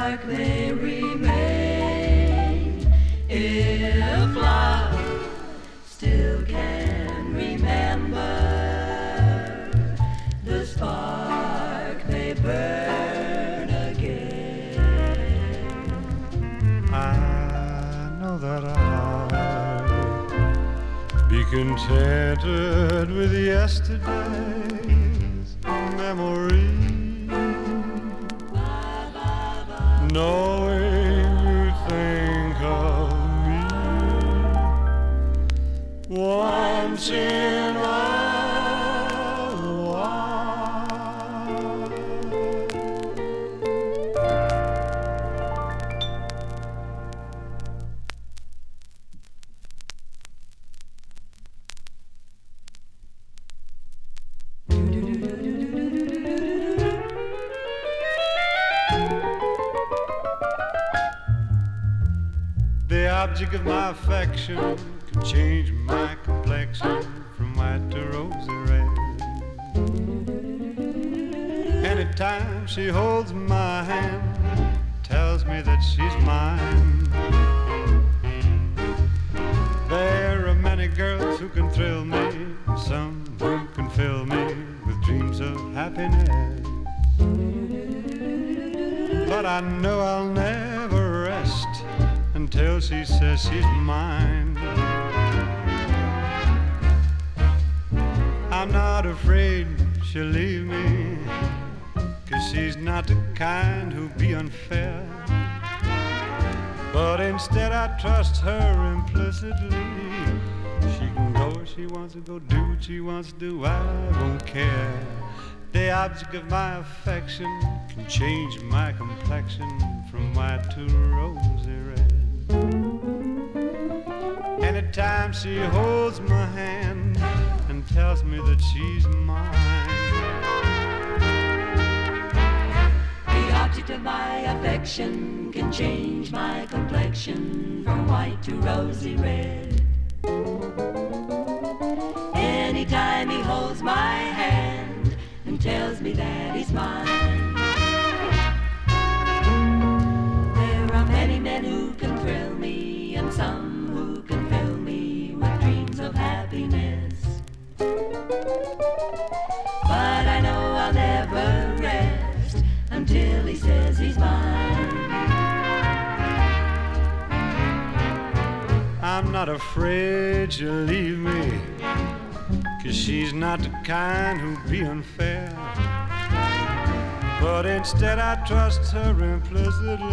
spark may remain if love still can remember. The spark may burn again. I know that I'll be contented with yesterday's memory, knowing you think of me once in a while. The object of my affection can change my complexion from white to rosy red. Anytime she holds my hand, tells me that she's mine. There are many girls who can thrill me, some who can fill me with dreams of happiness. But I know I'll never rest until she says she's mine. I'm not afraid she'll leave me, 'cause she's not the kind who'll be unfair. But instead I trust her implicitly. She can go where she wants to go, do what she wants to do, I won't care. The object of my affection can change my complexion from white to rosy red. Anytime she holds my hand and tells me that she's mine. The object of my affection can change my complexion from white to rosy red. Anytime he holds my hand and tells me that he's mine. There are many men who can thrill me, and some who can fill me with dreams of happiness. But I know I'll never rest until he says he's mine. I'm not afraid she'll leave me, 'cause she's not the kind who'll be unfair. But instead I trust her implicitly.